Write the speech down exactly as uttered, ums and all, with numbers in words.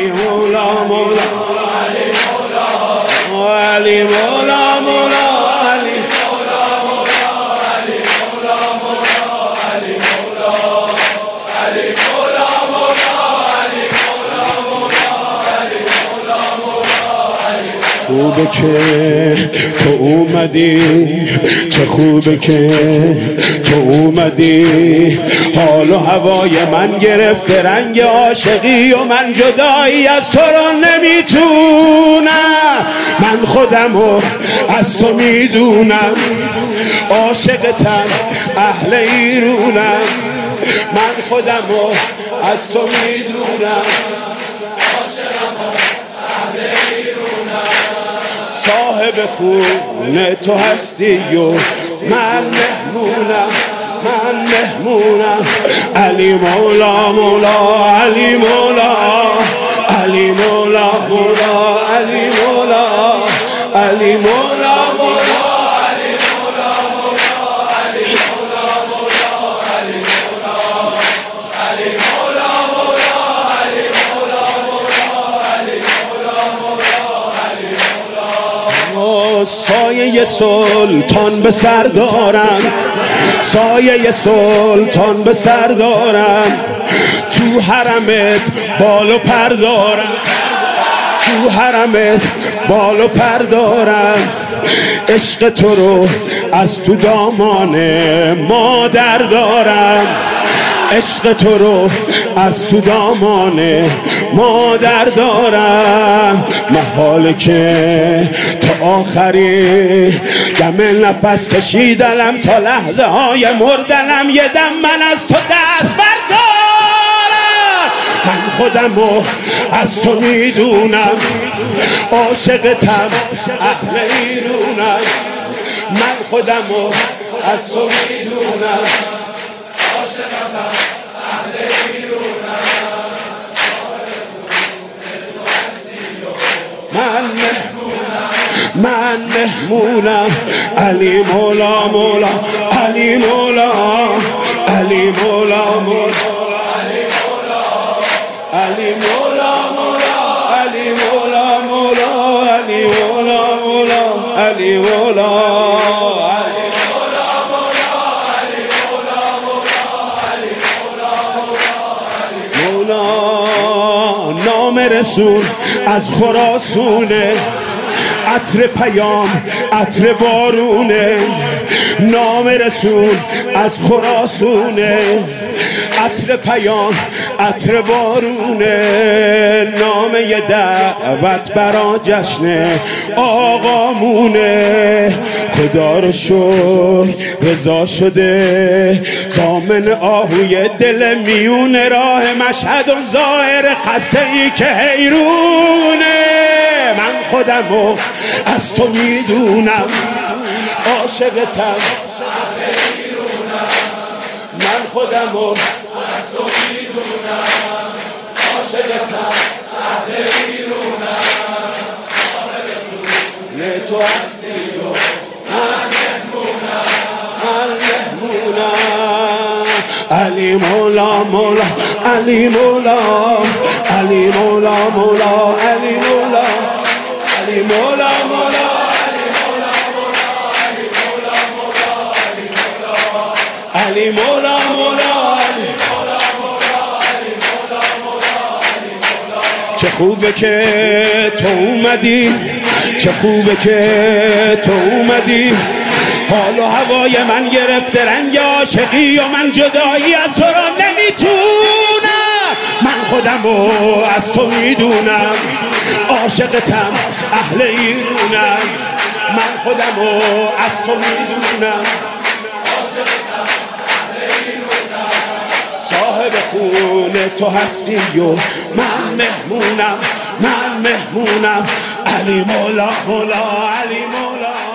علی مولا مولا علی مولا علی مولا مولا علی مولا مولا علی مولا مولا علی مولا علی مولا مولا علی مولا مولا علی مولا مولا خوبه که تو اومدی، چه خوبه که تو اومدی، حال و هوای من گرفته رنگ عاشقی و من جدایی از تو را نمیتونم. من خودمو از تو میدونم، عاشقتم اهل ایرونم. من خودمو از تو میدونم، صاحب خونه تو هستی و من مهمونم، من مهمونم. علی مولا مولا علی مولا علی مولا مولا علی مولا علی مولا مولا علی مولا مولا علی مولا مولا علی مولا علی مولا مولا علی مولا مولا علی مولا مولا. سایه سلطان به سر دارم، سایه سلطان به سر دارم، تو حرمت بال و پر دارم، تو حرمت بال و پر دارم. عشق تو رو از تو دامان مادر دارم، عشق تو رو از تو دامان مادر دارم. محاله که تا آخری دم نفس کشیدنم، تا لحظه های مردنم یه دم من از تو دست بردارم. من خودمو از تو میدونم، عاشقتم اهل ایرونم. من خودمو از تو میدونم، عاشقتم اهل ایرونم. من مهمونم، من مهمونم. علی مولا مولا علی مولا علی مولا مولا علی مولا مولا علی مولا مولا علی مولا مولا علی مولا مولا. نام رسول از خراسونه، عطر پیام عطر بارونه. نام رسول از خراسونه، عطر پیام عطر بارونه. نام یه دعوت برا جشن آقامونه. خدا رو شکر رضا شده، زامن آهوی دل میون راه مشهد و ظاهر خسته ای که حیرونه. من خودمو از تو میدونم، عاشقتم من خودمو از تو میدونم، عاشقتم اهل ایرونم. نه تو هستی و من مهمونم، من مهمونم. علی مولا مولا علی مولا علی مولا مولا علی مولا علی مولا مولا علی مولا مولا علی مولا مولا. چه خوبه که تو اومدی، چه خوبه که تو اومدی، حال و هوای من گرفته رنگ عاشقی و من جدایی از تو را نمیتونم. من خودمو از تو میدونم، عاشقتم اهل ایرونم. من خودمو از تو میدونم، صاحب خونه تو هستی و من مهمونم، من مهمونم. علی مولا مولا علی مولا